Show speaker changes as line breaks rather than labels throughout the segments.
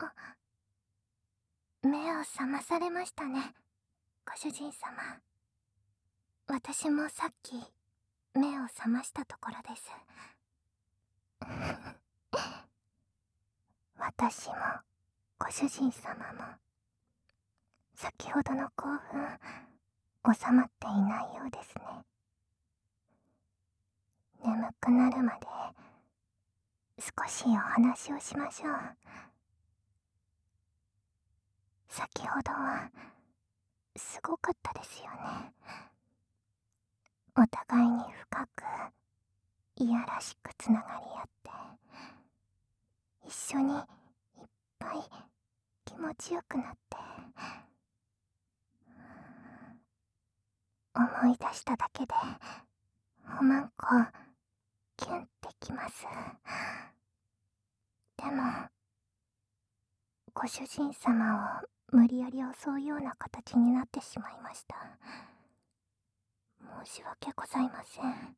あ、目を覚まされましたね、ご主人様。私もさっき、目を覚ましたところです。私も、ご主人様も、先ほどの興奮、収まっていないようですね。眠くなるまで、少しお話をしましょう。先ほどは、すごかったですよね。お互いに深く、いやらしくつながり合って、一緒にいっぱい気持ちよくなって、思い出しただけで、おまんこ、キュンってきます。でも、ご主人様を無理やり襲うような形になってしまいました。申し訳ございません。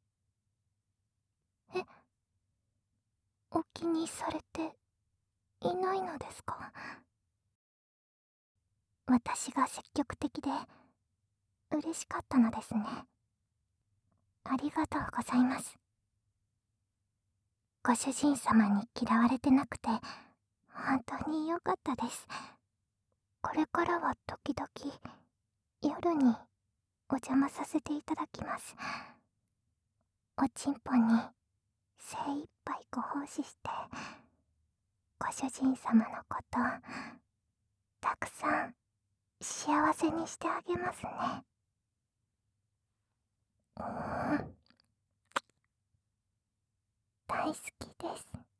え、お気にされていないのですか？私が積極的で嬉しかったのですね。ありがとうございます。ご主人様に嫌われてなくて本当に良かったです。これからは時々夜にお邪魔させていただきます。おちんぽに精一杯ご奉仕して、ご主人様のこと、たくさん幸せにしてあげますね。大好きです。